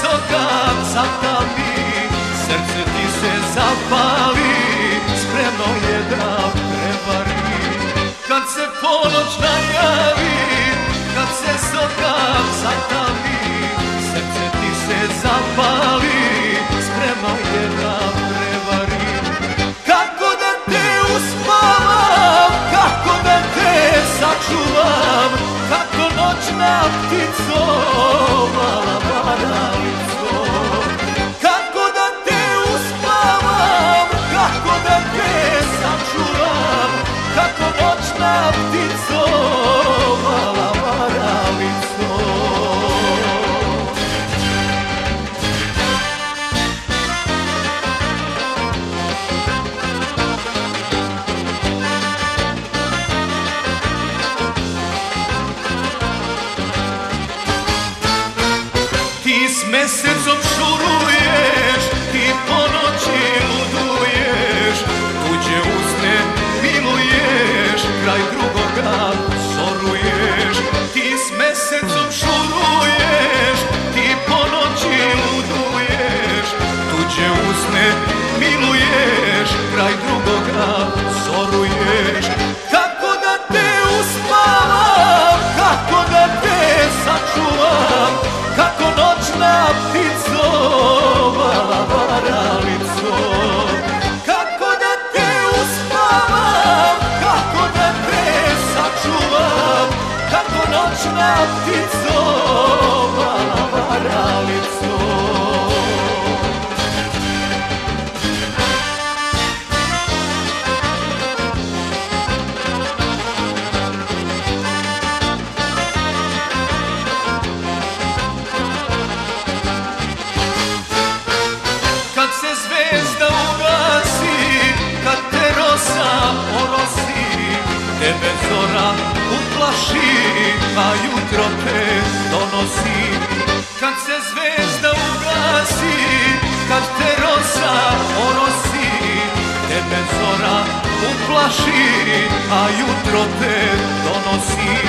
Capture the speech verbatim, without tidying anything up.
sokak zatali, srce ti se zapali, spremno je da prevari. Kad se ponoć najavi, kad se sokak zatali, srce ti se zapali, spremno je da prevari. Kako da te uspavam, kako da te sačuvam, kako noćna ptico, mala varalico. Kako da te uspavam, kako da te sačuvam, kako noćna ptico, mala varalico. Ti s mesecom šuruješ, ti po noći luduješ, tuđe usne miluješ, kraj drugoga zoruješ. Ti s mesecom šuruješ, ti po noći luduješ, tuđe usne miluješ, kraj drugoga zoruješ. Kako da te uspavam, kako da te sačuvam, kako noćna ptico, mala varalico. Kako da te uspavam, kako da te sačuvam, kako noćna ptico, mala varalico. Kad se zvezda ugasi, kad te rosa orosi, tebe zora uplaši, a jutro te donosi. Kad se zvezda ugasi, kad te rosa orosi, tebe zora uplaši, a jutro te donosi.